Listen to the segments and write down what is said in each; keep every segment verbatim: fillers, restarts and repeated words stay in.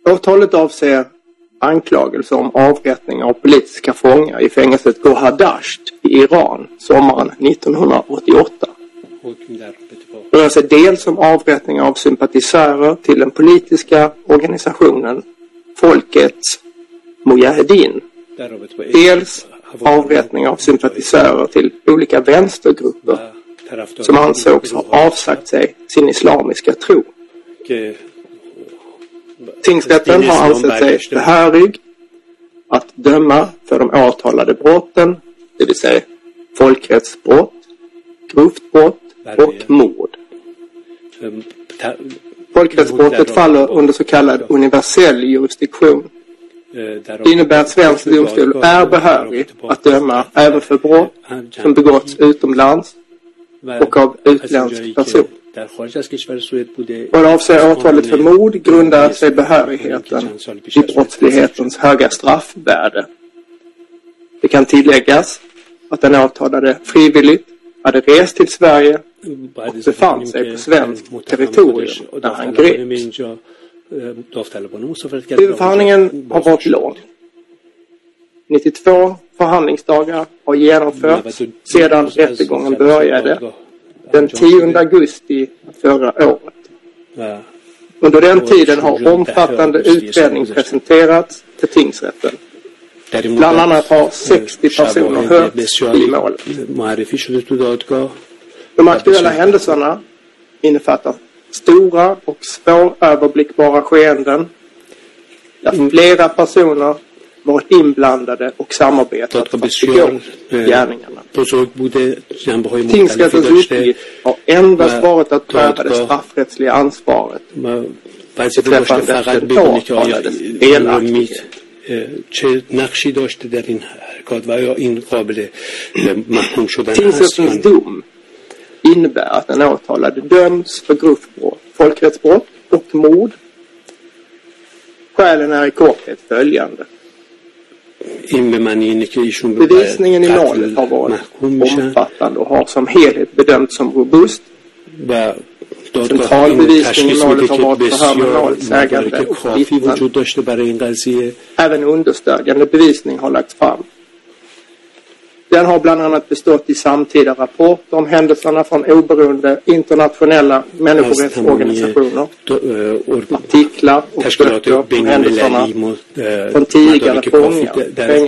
Åtalet avser anklagelser om avrättning av politiska fångar i fängelset Gohardasht i Iran sommaren nittonhundraåttioåtta. Det rör sig dels om avrättning av sympatisörer till den politiska organisationen Folkets Mujahedin, dels avrättning av sympatisörer till olika vänstergrupper som ansågs ha avsagt sig sin islamiska tro. Tingsrätten har ansett sig behörig att döma för de åtalade brotten, det vill säga folkrättsbrott, grovt brott och mord. Folkrättsbrottet faller under så kallad universell jurisdiktion. Det innebär att svensk domstol är behörig att döma även för brott som begåtts utomlands och av utländsk person. Vad avser åtalet för mord grundar sig behörigheten i brottslighetens höga straffvärde. Det kan tilläggas att den åtalade frivilligt hade rest till Sverige och befann sig på svenskt territorium när han greps. Huvudförhandlingen har varit lång. nittiotvå förhandlingsdagar har genomförts sedan rättegången började den tionde augusti förra året. Under den tiden har omfattande utredning presenterats för tingsrätten. Bland annat har sextio personer hörts i målet. De aktuella händelserna innefattar stora och svåröverblickbara skeenden där flera personer varit inblandade och samarbetat för att begå gärningarna. Tingsrättens uppgift har endast varit att pröva det straffrättsliga ansvaret beträffande den åtalades delaktighet. Tingsrättens dom innebär att den åtalade döms för grovt brott, folkrättsbrott och mord. Skälen är i korthet följande. Bevisningen i målet har varit omfattande och har som helhet bedömts som robust. Centralbevisningen i målet har varit förhör med målets ägande och vittnen. Även understödjande bevisning har lagts fram. Den har bland annat bestått i samtida rapporter om händelserna från oberoende internationella människorättsorganisationer, artiklar och böcker om händelserna från tidigare fångar.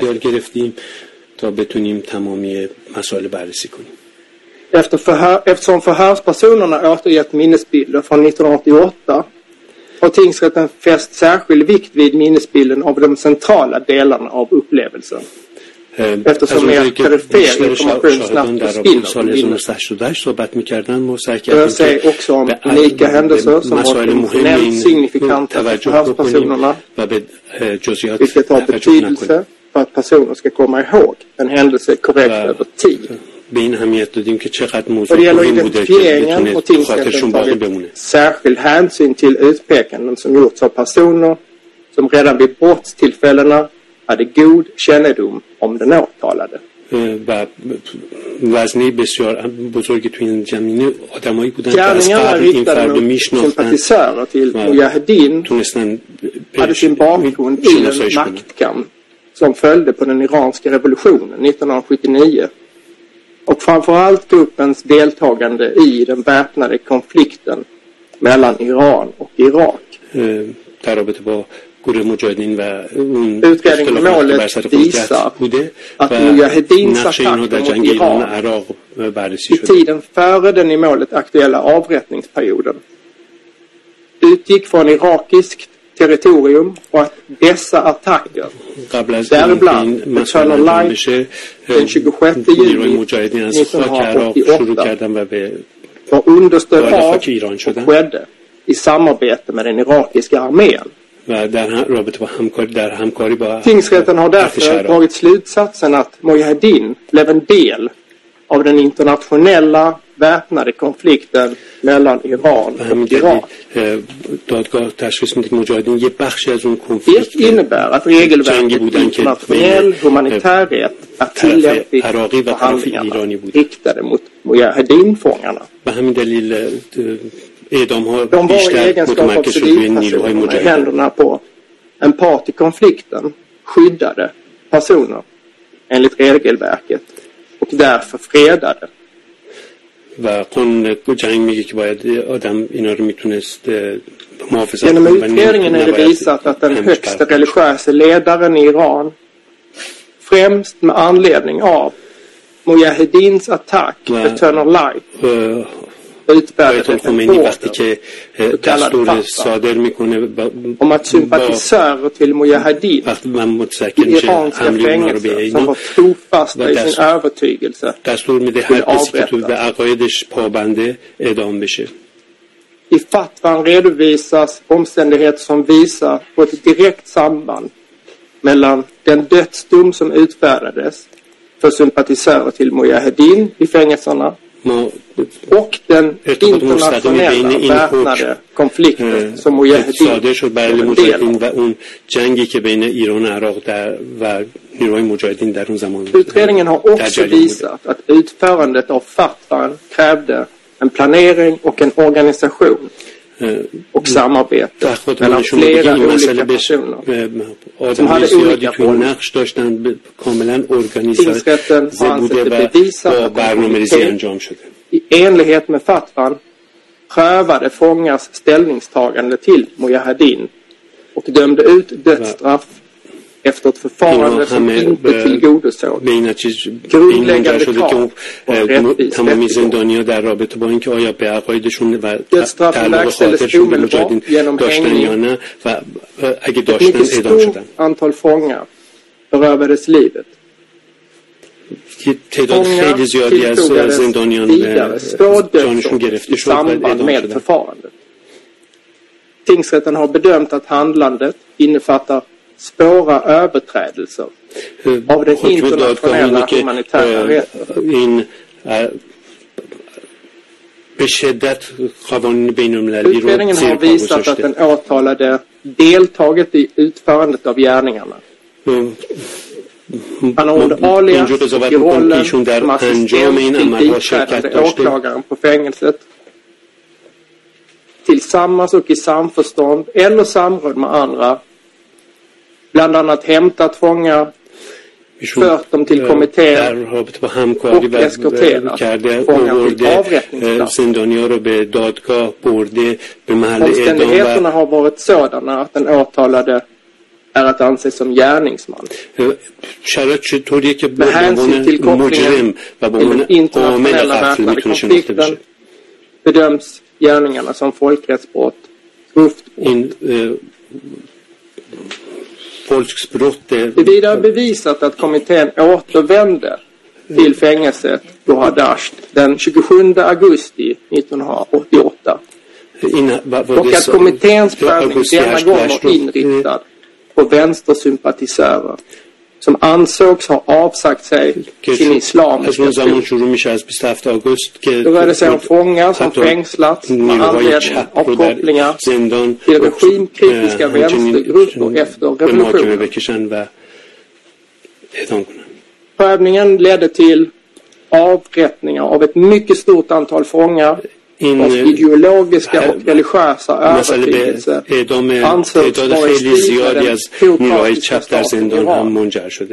Efter förhör, eftersom förhörspersonerna återgett minnesbilder från nittonhundraåttioåtta har tingsrätten fäst särskild vikt vid minnesbilden av de centrala delarna av upplevelsen. Eftersom mer perifer information snabbt försvinner från minnet. Det rör sig också om unika händelser som var emotionellt signifikanta för förhörspersonerna, vilket har betydelse för att personer ska komma ihåg en händelse korrekt över tid. Vad det gäller identifieringen och tingsrätten tagit särskild hänsyn till utpekanden som gjorts av personer som redan vid brottstillfällena hade god kännedom om den åtalade. Gärningarna riktade mot sympatisörer till Mujahedin hade sin bakgrund i en maktkamp som följde på den iranska revolutionen nittonhundrasjuttionio och framförallt gruppens deltagande i den väpnade konflikten mellan Iran och Irak. Utredningen i målet visar att Mujahedins attacker mot Iran i tiden före den i målet aktuella avrättningsperioden utgick från irakiskt territorium och att dessa attacker, däribland Eternal Light den tjugosjätte juli nittonhundraåttioåtta, var understöd av och skedde i samarbete med den irakiska armén. Tingsrätten har därför dragit slutsatsen att Mujahedin blev en del av den internationella väpnade konflikten mellan Iran och Irak. Det innebär att regelverket internationell humanitär rätt är tillämpligt för handlingarna riktade mot Mujahedin-fångarna. De var i egenskap av civilpersoner med händerna på en part i konflikten skyddade personer enligt regelverket och därför fredade. Genom utredningen är det visat att den högsta religiösa ledaren i Iran, främst med anledning av Mujahedins attack Eternal Light, utfärdade en order, så kallad fatwa, om att sympatisörer till Mujahedin i iranska fängelser som var trofasta i sin övertygelse skulle avrättas. I fatwan redovisas omständigheter som visar på ett direkt samband mellan den dödsdom som utfärdades för sympatisörer till Mujahedin i fängelserna och den internationella väpnade konflikten som Mujahedin var en del av. Utredningen har också visat att utförandet av fatwan krävde en planering och en organisation och samarbete mellan flera olika personer som hade olika roller. Tingsrätten har ansett det bevisat att kommittén i enlighet med fatwan prövade fångars ställningstagande till Mujahedin och dömde ut dödsstraff efter ett förfarande som inte tillgodosåg grundläggande krav på rättvis rättegång. Dödsstraffen verkställdes omedelbart genom hängning. Ett mycket stort antal fångar berövades livet. Fångar tillfogades vidare svår dödsdom i samband med förfarandet. Tingsrätten har bedömt att handlandet innefattar svåra överträdelser av den internationella humanitära rätten. Utredningen har visat att den åtalade deltagit i utförandet av gärningarna. Han har under alias och i rollen som assistent till biträdande åklagaren på fängelset tillsammans och i samförstånd eller samråd med andra bland annat hämtat fångar, fört dem till kommittén och eskorterat fångar till avrättningsplats. Omständigheterna har varit sådana att den åtalade är att anses som gärningsman. Med hänsyn till kopplingen till den internationella väpnade konflikten bedöms gärningarna som folkrättsbrott, grovt brott. Det är vidare bevisat att kommittén återvände till fängelset Gohardasht den tjugosjunde augusti nittonhundraåttioåtta. Och att kommitténs prövning denna gång var inriktad på vänstersympatisörer som ansågs ha avsagt sig sin islamiska tro. Det rörde sig om fångar som fängslats med anledning av kopplingar till regimkritiska vänstergrupper efter revolutionen. Prövningen ledde till avrättningar av ett mycket stort antal fångar vars ideologiska och religiösa övertygelse ansågs vara i strid med den teokratiska staten Iran.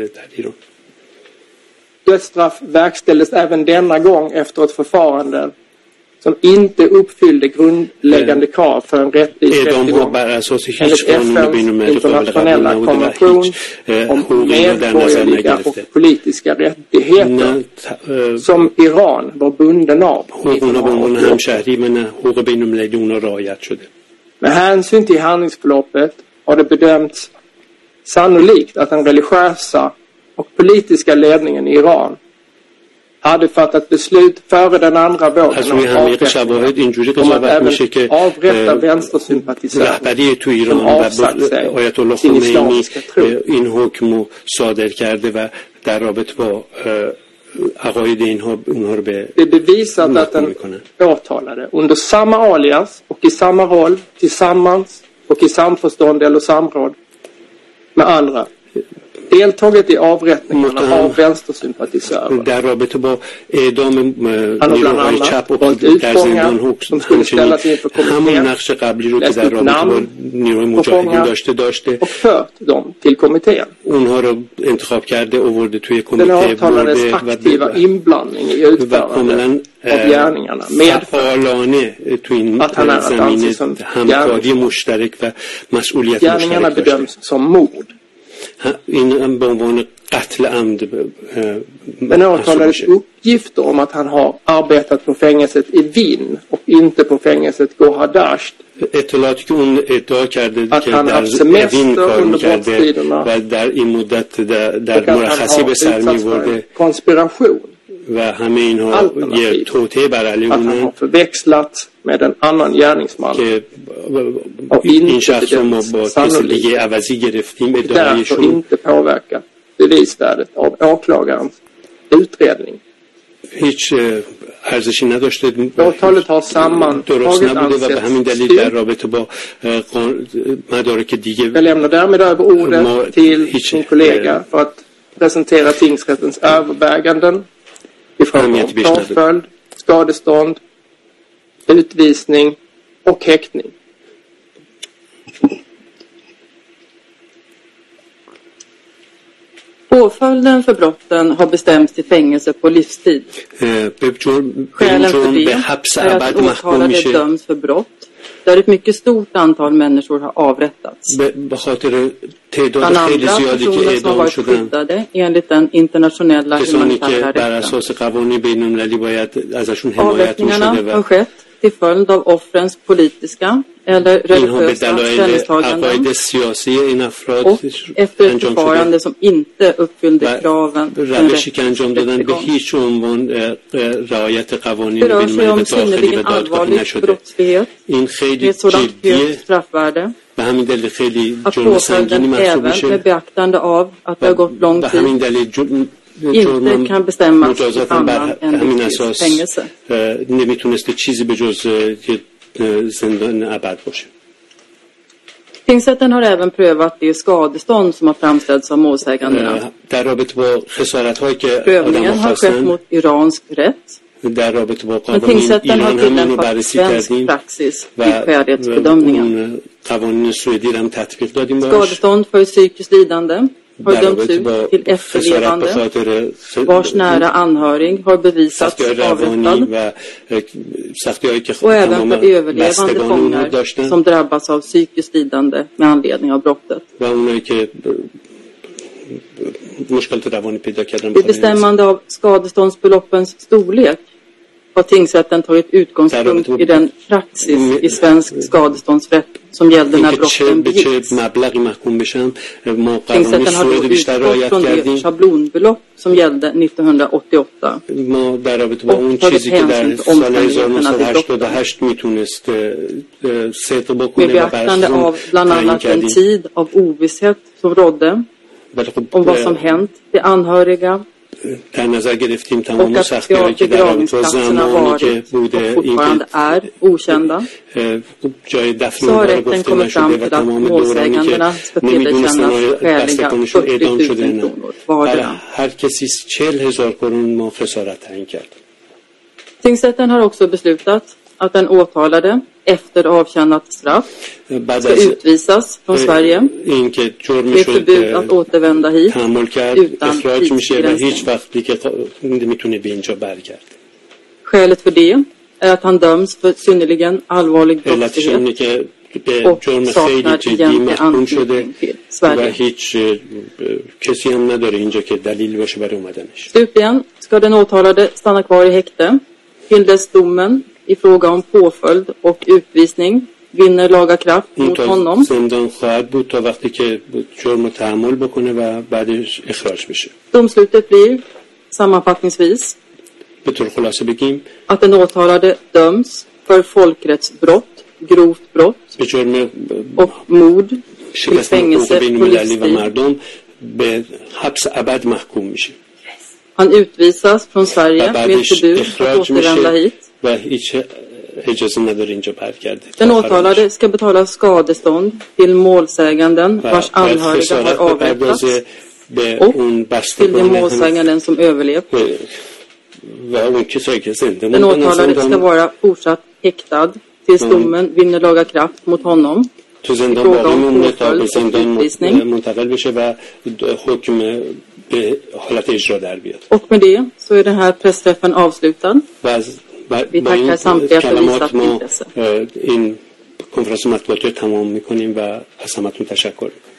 Dödsstraff verkställdes även denna gång efter ett förfarande som inte uppfyllde grundläggande krav för en rättvis rättegång enligt F N:s internationella konvention om medborgerliga och politiska rättigheter som Iran var bunden av. Med hänsyn till handlingsförloppet har det bedömts sannolikt att den religiösa och politiska ledningen i Iran hade fattat beslut före den andra vågen av avrättningar om att även avrätta vänstersympatisörer som avsagt sig sin islamiska tro. Det är bevisat att den åtalade under samma alias och i samma roll tillsammans och i samförstånd eller samråd med andra deltagit i avrättningarna av vänstersympatisörer. در رابطه با اعدام نیروهای چپ و در زندان حکم همچنین همون نقش قبلی رو که در رابطه با نیروهای مجاهدین داشته داشته اونها رو انتخاب کرده آورده توی کمیته برده و کاملا فعالانه توی این زمینه همکاری مشترک و مسئولیت مشترک داشته. این به عنوان قتل عمد men åtalades uppgifter om att han har arbetat på fängelset i Wien och inte på fängelset Gohardasht. اطلاعاتی که اون ادعا کرده که در وین کار می‌کرده و در این مدت در مرخصی به سر می‌برده و همه اینها یه توطئه بر علیه اونه که این شخص رو ما با کسی دیگه عوضی گرفتیم ادعایشون bevisvärdet av åklagarens utredning. هیچ ارزشی نداشته. åtalet har درست نبوده و به همین دلیل در رابطه با مدارک دیگه jag lämnar därmed över ordet till sin kollega för att presentera tingsrättens överväganden i fråga om påföljd, skadestånd, utvisning och häktning. Påföljden för brotten har bestämts till fängelse på livstid. Skälen för det är att åtalade döms för brott där ett mycket stort antal människor har avrättats. Bland andra personer som har varit skyddade enligt den internationella humanitära rätten. Avrättningarna har skett till följd av offrens politiska eller religiösa ställningstaganden och efter ett förfarande som inte uppfyllde kraven för en rättegång. Det rör sig om synnerligen allvarlig brottslighet med ett sådant högt straffvärde att påföljden även med beaktande av att det har gått lång tid inte kan bestämmas i annan än fängelse. نمیتونسته چیزی به جز زندان ابد باشه. Tingsrätten har även prövat det skadestånd som har framställts av målsägandena. در رابطه با خسارت‌هایی که prövningen har skett mot iransk rätt. در رابطه با قانون ایران هم رو بررسی کردیم و قوانین سوئدی هم تطبیق دادیم باش. skadestånd för psykiskt lidande har dömts ut till efterlevande vars nära anhörig har bevisats avrättad och även för överlevande fångar som drabbas av psykiskt lidande med anledning av brottet. Vid bestämmande av skadeståndsbeloppens storlek har tingsrätten tagit utgångspunkt i den praxis i svensk skadeståndsrätt som gällde när brotten begicks. Tingsrätten har då utgått från det schablonbelopp som gällde nittonhundraåttioåtta och tagit hänsyn till omständigheterna vid brottet. Med beaktande av bland annat en tid av ovisshet som rådde om vad som hänt till anhöriga در نظر گرفتیم تمام سختی‌هایی که در رابطه با زمانی که بوده این که جای دفن اونها رو گفته نشده و تمام دورانی که نمیدونستن دستگانشون اعدام شده نه هر کسی چهل هزار کرون ما خسارت تعیین کرد. Tingsrätten har också beslutat att den åtalade efter avtjänat straff ska utvisas från Sverige med förbud att återvända hit utan tidsbegränsning. Skälet för det är att han döms för synnerligen allvarlig brottslighet och saknar egentlig anknytning till Sverige. Slutligen ska den åtalade stanna kvar i häkte till dess domen i fråga om påföljd och utvisning vinner laga kraft mot honom. Domslutet blir sammanfattningsvis att den åtalade döms för folkrättsbrott, grovt brott och mord till fängelse på livstid. Han utvisas från Sverige med förbud att återvända hit. Den åtalade ska betala skadestånd till målsäganden vars anhöriga har avrättats به اون målsäganden som överlevt. و اون کسایی که زنده Den åtalade ska vara fortsatt häktad tills domen vinner laga kraft mot honom. تو زندان باقی مونده تا به زندان منتقل بشه و حکم به حالت اجرا در بیاد. Och med det så är den här pressträffen avslutad. Vi tackar samtliga för visat intresse. این کنفرانس مطبوعاتی رو تمام میکنیم و از همتون تشکر میکنیم.